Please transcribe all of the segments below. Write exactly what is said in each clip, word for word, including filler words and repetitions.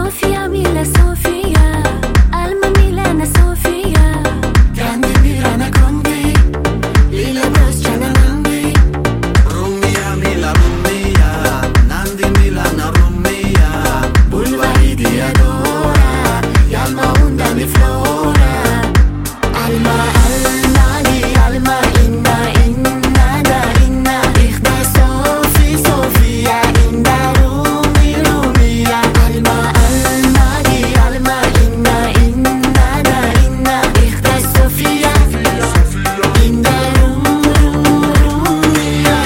Sofia, Mila, Sofia, Alma, Milana, Sofia, grande Milana Grandi, Lila Bosciana Nandi, Rumia, Mila, Rumia, Nandi, Milana, Rumia, Bulvari di Adora, Alma, Unda di Flora, Alma, Alma di Alma, Inna, Inna, da Inna, Ichda, Sofi, Sofia, Inda, Rumi, Rumia, Alma, Alma di Alma, Inna, Inna, da Inna, Ichda, Sofia, Inda, Rum, Rum, Rumia.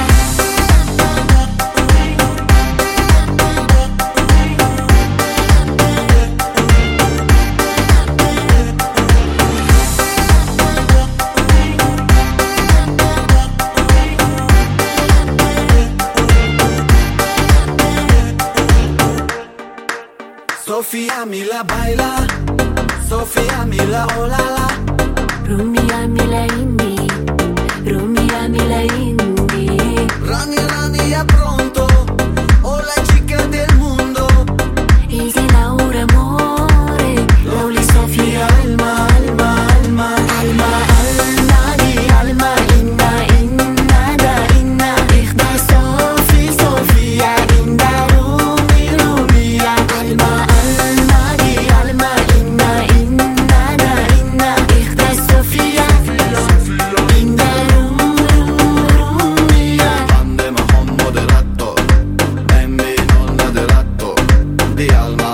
Sofia, Mila, baila, Sofia, Mila, olala, Rumia, Mila, Indi, Rumia, Mila, Indi, Rani, Rani, ya pronto, o la chica del mundo, Easy, Laura, amore, Loli, Sofia, Alma, Alma, Alma, Alma, Alma di Alma, Inna, Inna, da Inna, Ichda, Sofi, Sofia, Inda, Rumi, Rumia, Alma, Alma di Alma, Inna, Inna, da Inna, Ichda, Sofia, Inda, Rum, Rum, Rumia. Quando ma hom moderato, bambi non moderato, di Alma,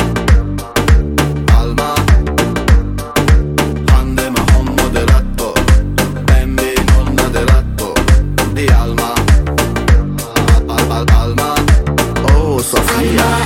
Alma, quando ma hom moderato, bambi non moderato, di Alma, Al- Al- Alma, oh Sofia.